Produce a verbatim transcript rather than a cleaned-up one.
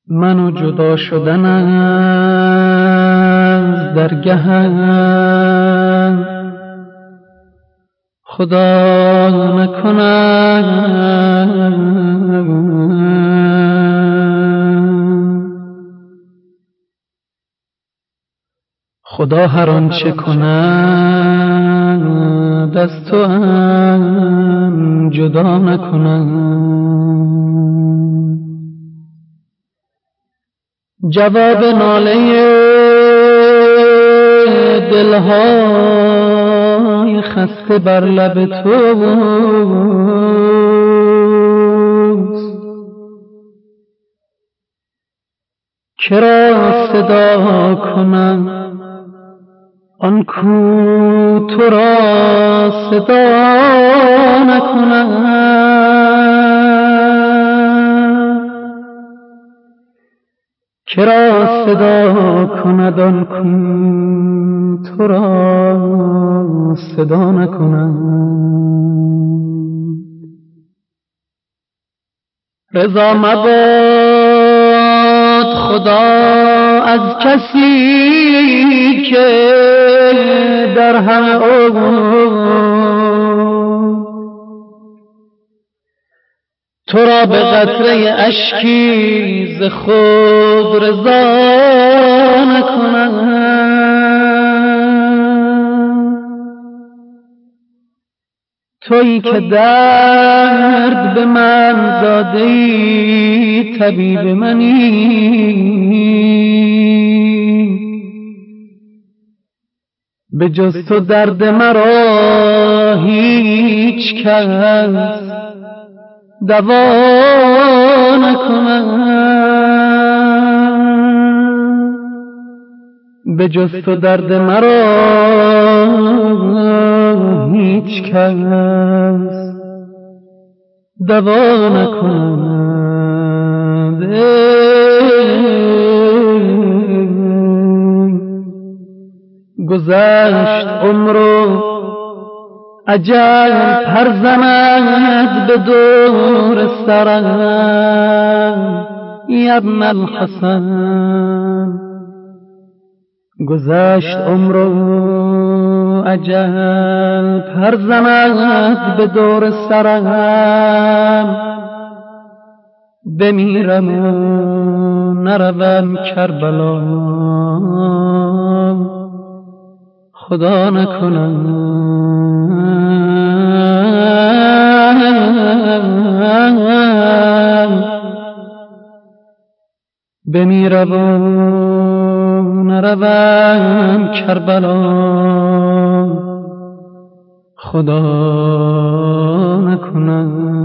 منو جدا شدن از درگهم خدا نکنم. خدا هر آنچه کند از تو هم جدا نکنم. جواب ناله دلهای خسته بر لب توست. کرا صدا کنم آن کو تو را صدا نکنم. کرا صدا کند آن کو تو را صدا نکنم. رضا مباد خدا از کسی که در همه عمر تو را به قطره اشکی ز خود رضا نکنم. تویی که درد به من دادی طبیب منی، به جز تو درد مرا هیچ کس دوا نکنم. به جز تو درد مرا هیچ کس دوا نکنم. گذشت عمرو اجل پر زند به دور سرم ابن الحسن. گذشت عمرو اجل پر زند به دور سرم. بمیرم و نروم کربلا خدا نکنم. بمیرم و نروم کربلا خدا نکنم.